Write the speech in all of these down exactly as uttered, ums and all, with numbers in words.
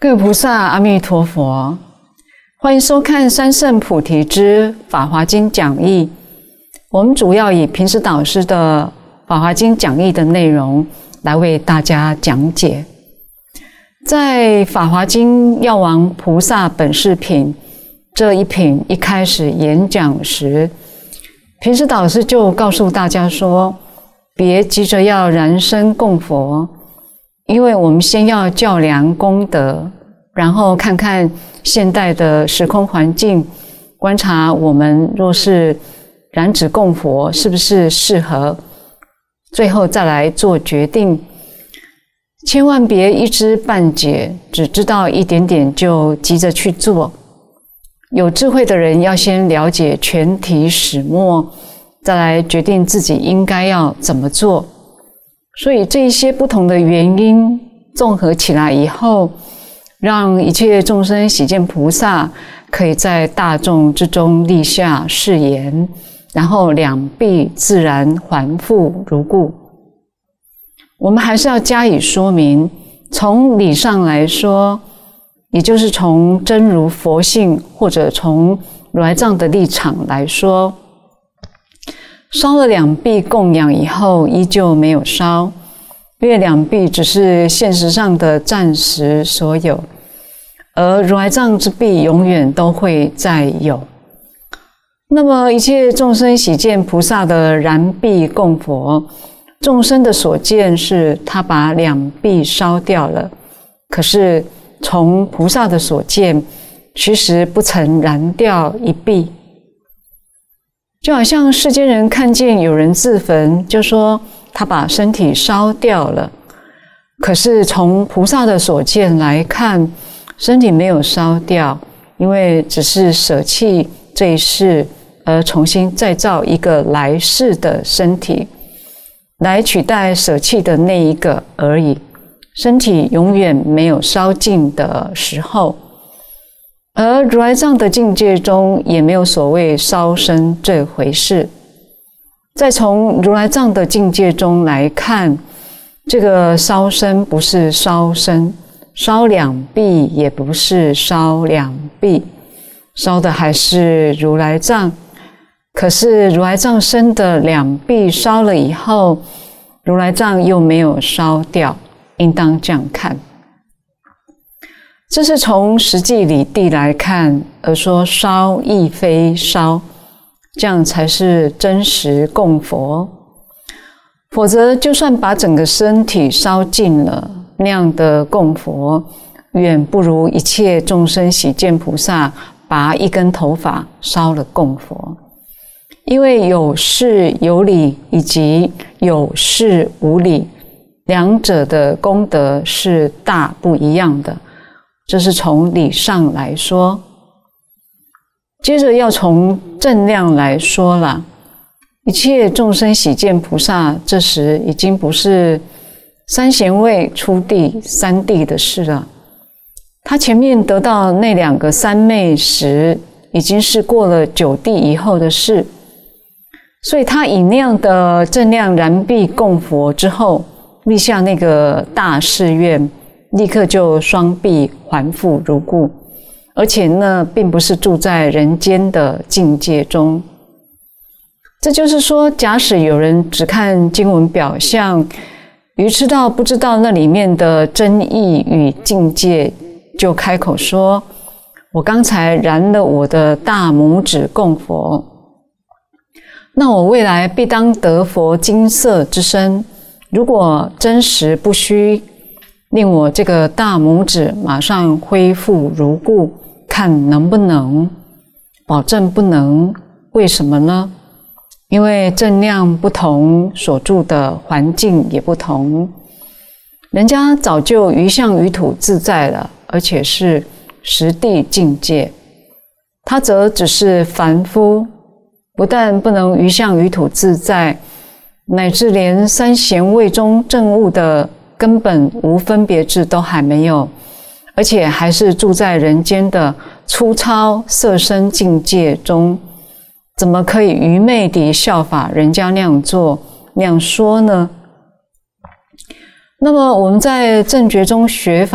各位菩萨，阿弥陀佛！欢迎收看三圣菩提之法华经讲义。我们主要以平时导师的法华经讲义的内容来为大家讲解。在法华经药王菩萨本事品这一品一开始演讲时，平时导师就告诉大家说，别急着要燃身供佛，因为我们先要校量功德，然后看看现代的时空环境，观察我们若是燃指供佛是不是适合，最后再来做决定。千万别一知半解，只知道一点点就急着去做。有智慧的人要先了解全体始末，再来决定自己应该要怎么做。所以这一些不同的原因综合起来以后，让一切众生喜见菩萨可以在大众之中立下誓言，然后两臂自然还复如故。我们还是要加以说明，从理上来说，也就是从真如佛性或者从如来藏的立场来说，烧了两臂供养以后依旧没有烧，因为两臂只是现实上的暂时所有，而如来藏之臂永远都会再有。那么一切众生喜见菩萨的燃臂供佛，众生的所见是他把两臂烧掉了，可是从菩萨的所见，其实不曾燃掉一臂。就好像世间人看见有人自焚，就说他把身体烧掉了，可是从菩萨的所见来看，身体没有烧掉，因为只是舍弃这一世，而重新再造一个来世的身体，来取代舍弃的那一个而已。身体永远没有烧尽的时候，而如来藏的境界中也没有所谓烧身这回事。再从如来藏的境界中来看，这个烧身不是烧身，烧两臂也不是烧两臂，烧的还是如来藏。可是如来藏身的两臂烧了以后，如来藏又没有烧掉，应当这样看。这是从实际理地来看，而说烧亦非烧，这样才是真实供佛。否则就算把整个身体烧尽了，那样的供佛远不如一切众生喜见菩萨拔一根头发烧了供佛。因为有事有理以及有事无理，两者的功德是大不一样的，这是从理上来说。接着要从正量来说了，一切众生喜见菩萨这时已经不是三贤位初地三地的事了，他前面得到那两个三昧时已经是过了九地以后的事，所以他以那样的正量燃臂供佛之后，立下那个大誓愿，立刻就双臂还复如故。而且呢，并不是住在人间的境界中。这就是说，假使有人只看经文表象，愚痴到不知道那里面的真意与境界，就开口说，我刚才燃了我的大拇指供佛，那我未来必当得佛金色之身。如果真实不虚，令我这个大拇指马上恢复如故，看能不能？保证不能。为什么呢？因为正量不同，所住的环境也不同。人家早就于相于土自在了，而且是实地境界，他则只是凡夫，不但不能于相于土自在，乃至连三贤位中证悟的根本无分别智都还没有，而且还是住在人间的粗糙色身境界中，怎么可以愚昧地效法人家那样做那样说呢？那么我们在正觉中学法，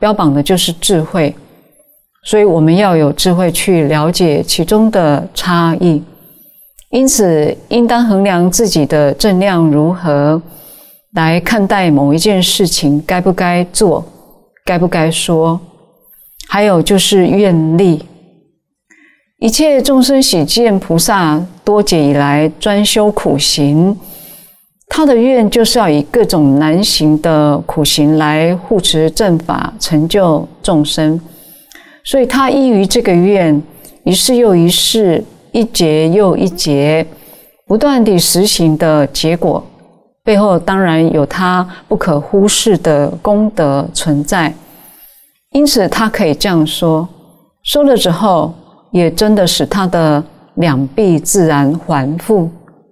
标榜的就是智慧，所以我们要有智慧去了解其中的差异。因此，应当衡量自己的正量如何来看待某一件事情，该不该做，该不该说。还有就是愿力。一切众生喜见菩萨多劫以来专修苦行，他的愿就是要以各种难行的苦行来护持正法，成就众生。所以他依于这个愿，一世又一世，一劫又一劫，不断地实行的结果，背后当然有他不可忽视的功德存在。因此他可以这样说，说了之后也真的使他的两臂自然还复。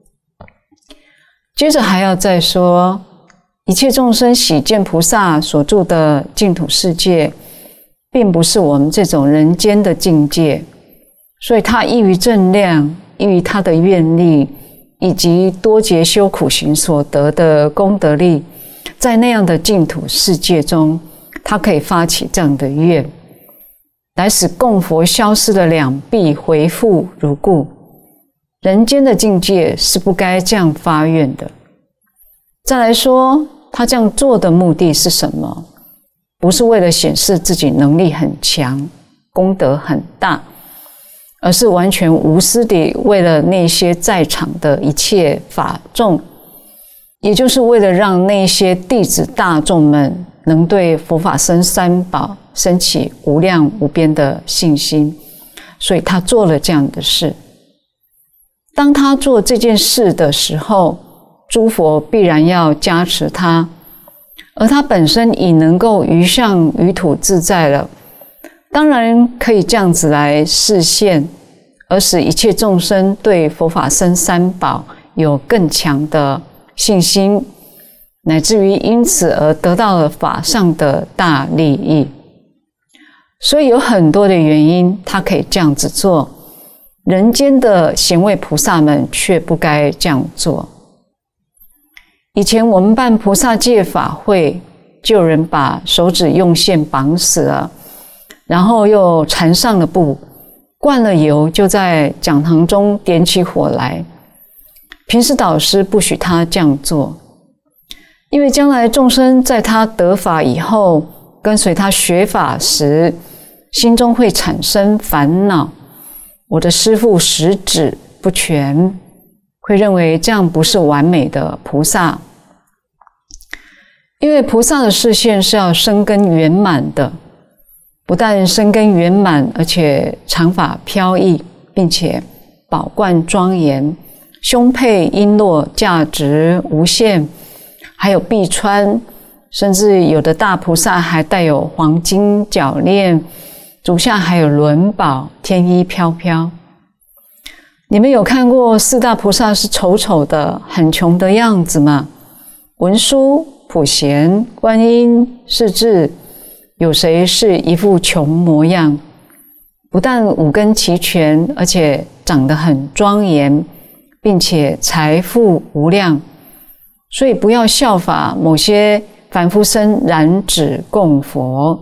接着还要再说，一切众生喜见菩萨所住的净土世界，并不是我们这种人间的境界，所以他依于正量，依于他的愿力，以及多劫修苦行所得的功德力，在那样的净土世界中，他可以发起这样的愿，来使供佛消失的两臂回复如故。人间的境界是不该这样发愿的。再来说，他这样做的目的是什么？不是为了显示自己能力很强，功德很大，而是完全无私地为了那些在场的一切法众，也就是为了让那些弟子大众们能对佛法僧三宝升起无量无边的信心，所以他做了这样的事。当他做这件事的时候，诸佛必然要加持他，而他本身已能够于相于土自在了，当然可以这样子来示现，而使一切众生对佛法僧三宝有更强的信心，乃至于因此而得到了法上的大利益。所以有很多的原因他可以这样子做，人间的贤位菩萨们却不该这样做。以前我们办菩萨戒法会，就有人把手指用线绑死了，然后又缠上了布，灌了油，就在讲堂中点起火来。平时导师不许他这样做，因为将来众生在他得法以后，跟随他学法时，心中会产生烦恼，我的师父十指不全，会认为这样不是完美的菩萨。因为菩萨的视线是要生根圆满的，不但生根圆满，而且长发飘逸，并且宝冠庄严，胸佩璎珞价值无限，还有臂穿，甚至有的大菩萨还带有黄金脚链，足下还有轮宝，天衣飘飘。你们有看过四大菩萨是丑丑的很穷的样子吗？文殊、普贤、观音、势至，有谁是一副穷模样？不但五根齐全，而且长得很庄严，并且财富无量。所以不要效法某些凡夫僧燃指供佛。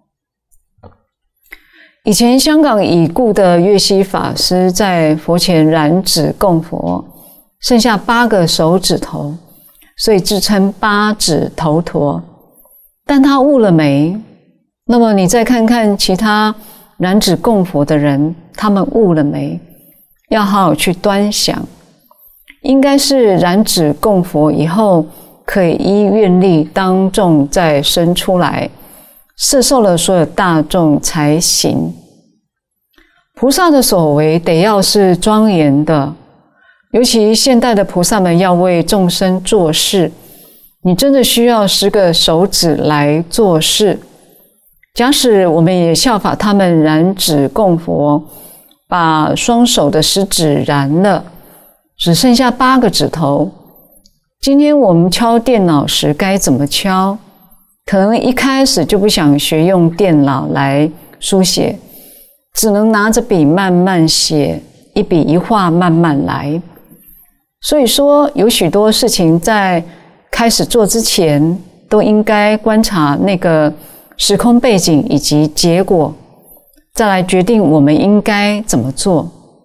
以前香港已故的月溪法师在佛前燃指供佛，剩下八个手指头，所以自称八指头陀。但他悟了没？那么你再看看其他燃指供佛的人，他们悟了没？要好好去端详。应该是燃指供佛以后，可以依愿力当众再生出来，摄受了所有大众才行。菩萨的所为得要是庄严的，尤其现代的菩萨们要为众生做事，你真的需要十个手指来做事。假使我们也效法他们燃指供佛，把双手的食指燃了，只剩下八个指头。今天我们敲电脑时该怎么敲？可能一开始就不想学用电脑来书写，只能拿着笔慢慢写，一笔一画慢慢来。所以说，有许多事情在开始做之前，都应该观察那个时空背景以及结果，再来决定我们应该怎么做。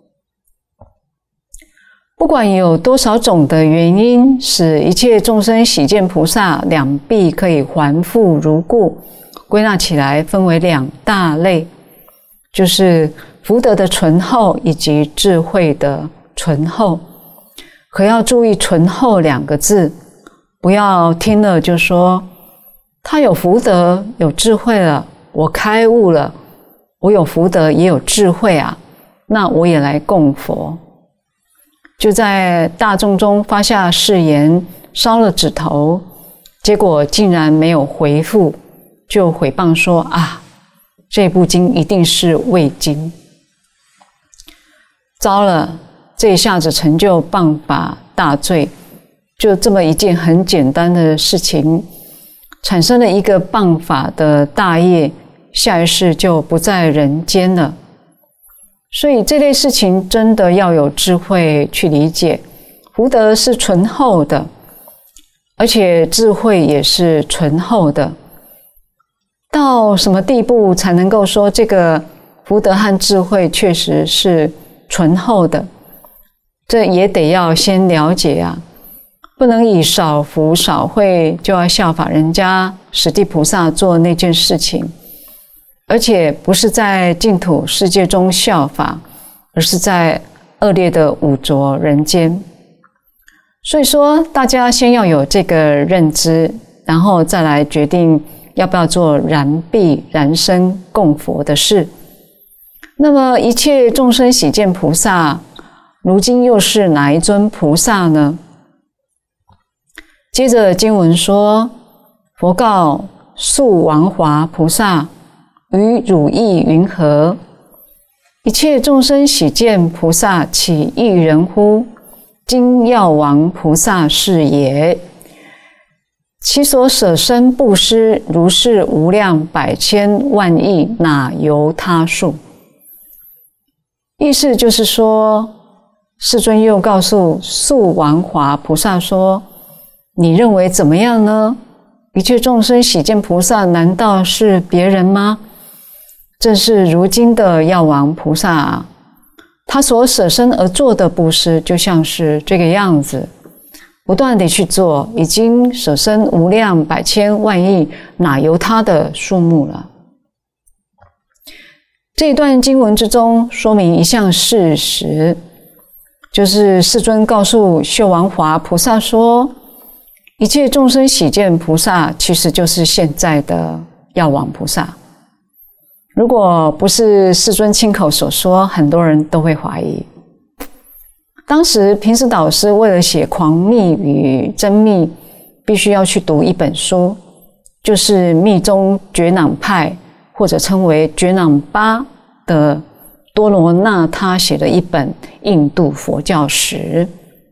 不管有多少种的原因使一切众生喜见菩萨两臂可以还复如故，归纳起来分为两大类，就是福德的醇厚以及智慧的醇厚。可要注意醇厚两个字，不要听了就说他有福德有智慧了，我开悟了，我有福德也有智慧啊，那我也来供佛。就在大众中发下誓言，烧了纸头，结果竟然没有回复，就毁谤说啊，这部经一定是伪经。糟了，这一下子成就谤法大罪，就这么一件很简单的事情，产生了一个谤法的大业，下一世就不在人间了。所以这类事情真的要有智慧去理解，福德是醇厚的，而且智慧也是醇厚的。到什么地步才能够说这个福德和智慧确实是醇厚的？这也得要先了解啊，不能以少福少慧就要效法人家史地菩萨做那件事情。而且不是在净土世界中效法，而是在恶劣的五浊人间。所以说，大家先要有这个认知，然后再来决定要不要做燃臂燃身供佛的事。那么，一切众生喜见菩萨，如今又是哪一尊菩萨呢？接着经文说，佛告宿王华菩萨，于汝意云何？一切众生喜见菩萨，岂一人乎？今药王菩萨是也。其所舍身布施，如是无量百千万亿，哪由他数？意思就是说，世尊又告诉宿王华菩萨说，你认为怎么样呢？一切众生喜见菩萨，难道是别人吗？正是如今的药王菩萨啊，他所舍身而做的布施，就像是这个样子，不断地去做，已经舍身无量百千万亿，哪由他的数目了？这一段经文之中，说明一项事实，就是世尊告诉秀王华菩萨说，一切众生喜见菩萨，其实就是现在的药王菩萨。如果不是世尊亲口所说，很多人都会怀疑。当时平时导师为了写狂密与真密，必须要去读一本书，就是密宗觉囊派或者称为觉囊巴的多罗那他写的一本印度佛教史。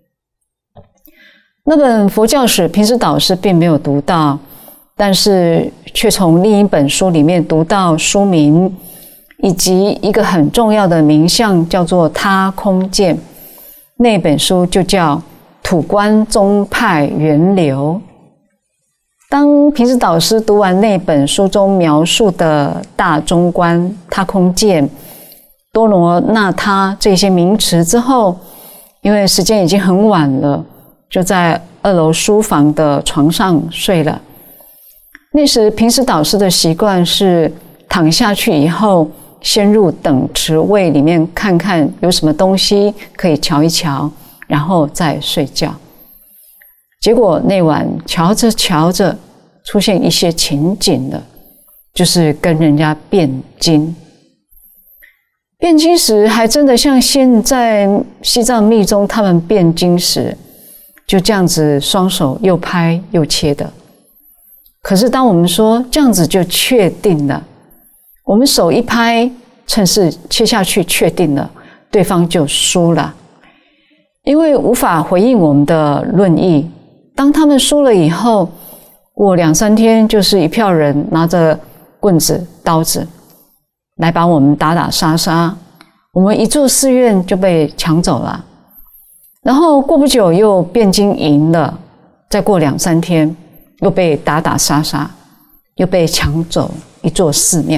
那本佛教史平时导师并没有读到，但是却从另一本书里面读到书名，以及一个很重要的名相，叫做他空见。那本书就叫《土观宗派源流》。当平时导师读完那本书中描述的大中观、他空见、多罗那他这些名词之后，因为时间已经很晚了，就在二楼书房的床上睡了。那时平时导师的习惯是躺下去以后，先入等持位里面看看有什么东西可以瞧一瞧，然后再睡觉。结果那晚瞧着瞧着，出现一些情景了，就是跟人家辩经。辩经时还真的像现在西藏密宗他们辩经时，就这样子双手又拍又切的。可是当我们说这样子就确定了，我们手一拍，趁势切下去，确定了，对方就输了，因为无法回应我们的论议。当他们输了以后，过两三天就是一票人拿着棍子刀子来把我们打打杀杀，我们一座寺院就被抢走了。然后过不久又辩经赢了，再过两三天又被打打杀杀，又被抢走一座寺庙。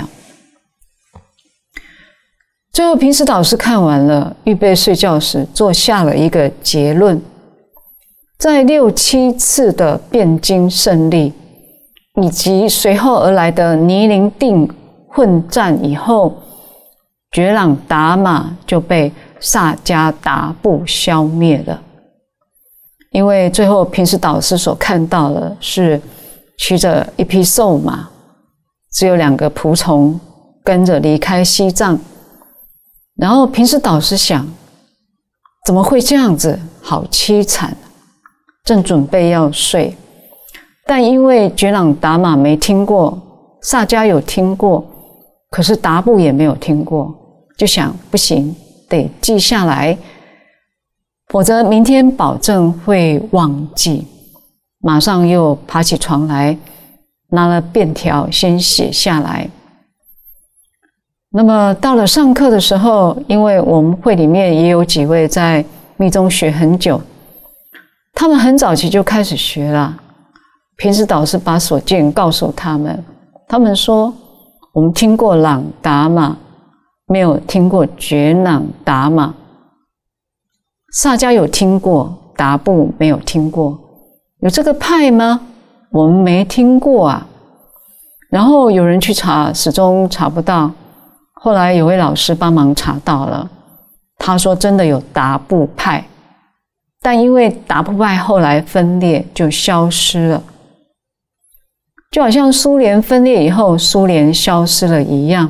最后平时导师看完了，预备睡觉时，做下了一个结论：在六七次的辩经胜利，以及随后而来的尼林定混战以后，觉朗达玛就被萨迦达布消灭了。因为最后平时导师所看到的是骑着一匹瘦马，只有两个仆从跟着离开西藏。然后平时导师想，怎么会这样子，好凄惨，正准备要睡，但因为觉朗达玛没听过，萨迦有听过，可是达布也没有听过，就想不行，得记下来，否则明天保证会忘记。马上又爬起床来，拿了便条先写下来。那么到了上课的时候，因为我们会里面也有几位在密宗学很久，他们很早期就开始学了。平时导师把所见告诉他们，他们说我们听过朗达玛，没有听过觉朗达玛。萨迦有听过，达布没有听过。有这个派吗？我们没听过啊。然后有人去查，始终查不到。后来有位老师帮忙查到了，他说真的有达布派，但因为达布派后来分裂就消失了，就好像苏联分裂以后苏联消失了一样。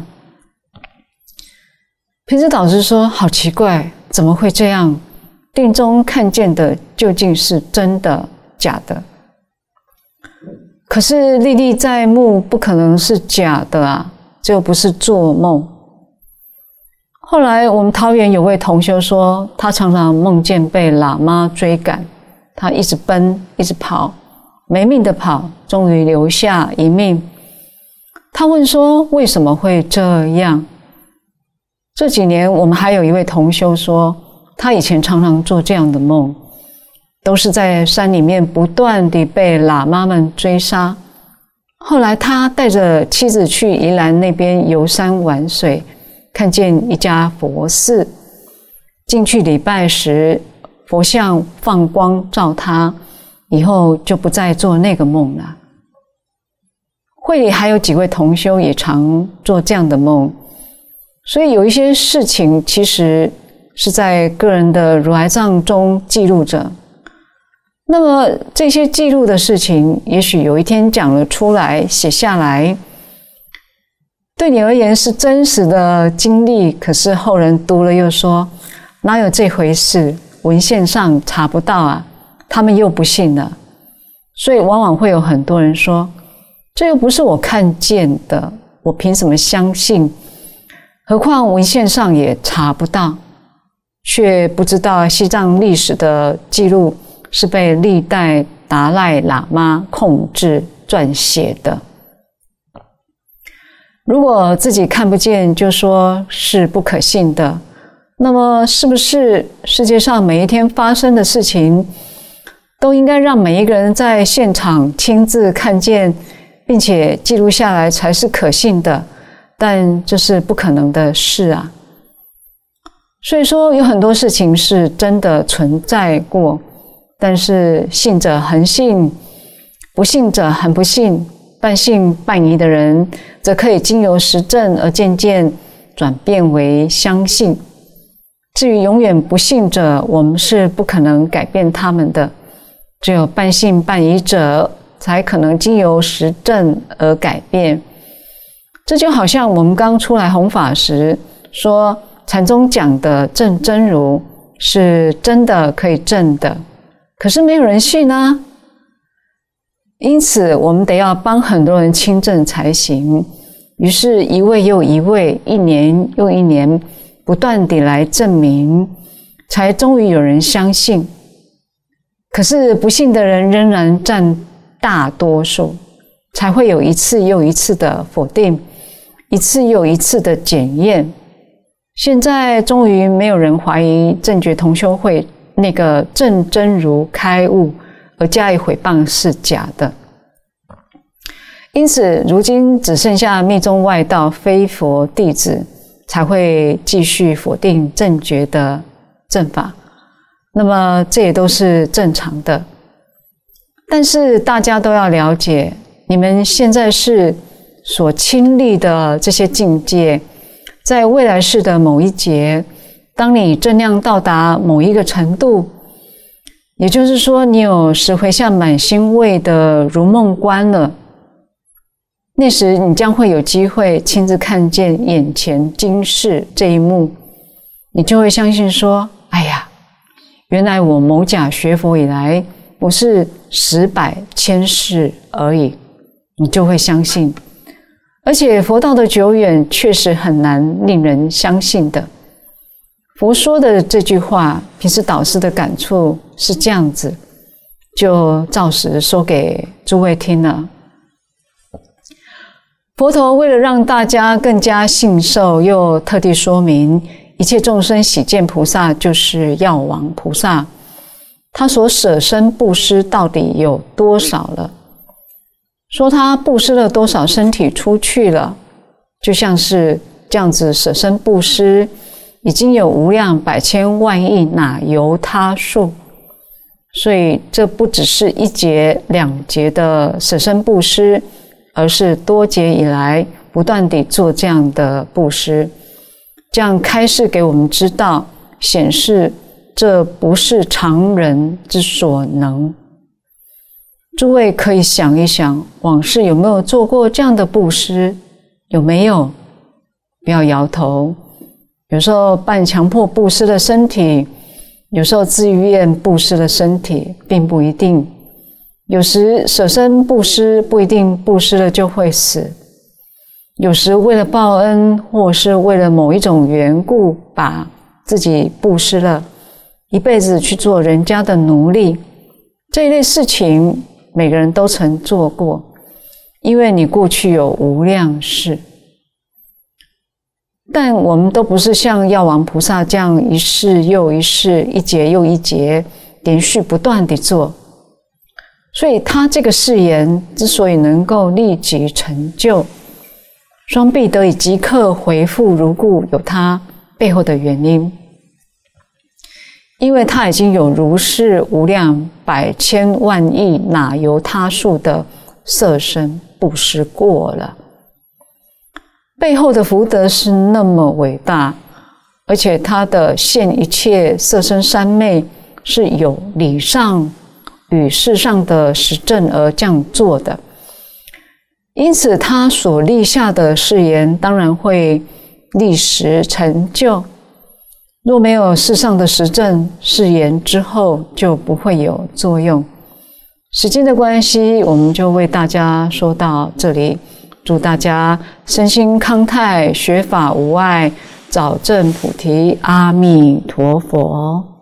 平时导师说好奇怪，怎么会这样？定中看见的究竟是真的假的？可是历历在目，不可能是假的啊，这又不是做梦。后来我们桃园有位同修说，他常常梦见被喇嘛追赶，他一直奔一直跑，没命的跑，终于留下一命。他问说为什么会这样？这几年我们还有一位同修说，他以前常常做这样的梦，都是在山里面不断地被喇嘛们追杀。后来他带着妻子去宜兰那边游山玩水，看见一家佛寺，进去礼拜时，佛像放光照他，以后就不再做那个梦了。会里还有几位同修也常做这样的梦，所以有一些事情其实是在个人的如来藏中记录着。那么这些记录的事情，也许有一天讲了出来，写下来，对你而言是真实的经历，可是后人读了又说哪有这回事，文献上查不到啊，他们又不信了。所以往往会有很多人说，这又不是我看见的，我凭什么相信？何况文献上也查不到，却不知道西藏历史的记录是被历代达赖喇嘛控制撰写的。如果自己看不见就说是不可信的，那么是不是世界上每一天发生的事情都应该让每一个人在现场亲自看见并且记录下来才是可信的？但这是不可能的事啊。所以说有很多事情是真的存在过，但是信者恒信，不信者恒不信，半信半疑的人则可以经由实证而渐渐转变为相信。至于永远不信者，我们是不可能改变他们的，只有半信半疑者才可能经由实证而改变。这就好像我们刚出来弘法时说禅宗讲的证真如是真的可以证的，可是没有人信啊。因此我们得要帮很多人亲证才行。于是一位又一位，一年又一年，不断地来证明，才终于有人相信。可是不信的人仍然占大多数，才会有一次又一次的否定，一次又一次的检验。现在终于没有人怀疑正觉同修会那个证真如开悟而加以毁谤是假的。 因此，如今只剩下密宗外道非佛弟子才会继续否定正觉的正法，那么这也都是正常的。但是大家都要了解，你们现在是所亲历的这些境界，在未来世的某一劫，当你正量到达某一个程度，也就是说你有十回向满心位的如梦观了，那时你将会有机会亲自看见眼前今世这一幕，你就会相信说，哎呀，原来我某甲学佛以来不是十百千世而已，你就会相信。而且佛道的久远确实很难令人相信的。佛说的这句话，平时导师的感触是这样子，就照实说给诸位听了。佛陀为了让大家更加信受，又特地说明一切众生喜见菩萨就是药王菩萨，他所舍身布施到底有多少了？说他布施了多少身体出去了，就像是这样子舍身布施，已经有无量百千万亿，哪由他数？所以这不只是一劫两劫的舍身布施，而是多劫以来不断地做这样的布施，这样开示给我们知道，显示这不是常人之所能。诸位可以想一想，往事有没有做过这样的布施？有没有？不要摇头。有时候半强迫布施了身体，有时候自愿布施了身体，并不一定。有时舍身布施不一定布施了就会死，有时为了报恩，或是为了某一种缘故，把自己布施了，一辈子去做人家的奴隶，这一类事情每个人都曾做过，因为你过去有无量世。但我们都不是像药王菩萨这样一世又一世，一劫又一劫，连续不断地做。所以他这个誓言之所以能够立即成就，双臂得以即刻恢复如故，有他背后的原因。因为他已经有如是无量百千万亿哪由他数的舍身布施过了，背后的福德是那么伟大，而且他的现一切色身三昧是有理上与事上的实证而这样做的，因此他所立下的誓言当然会立时成就。若没有世上的实证，誓言之后就不会有作用。时间的关系，我们就为大家说到这里。祝大家身心康泰，学法无碍，早证菩提。阿弥陀佛。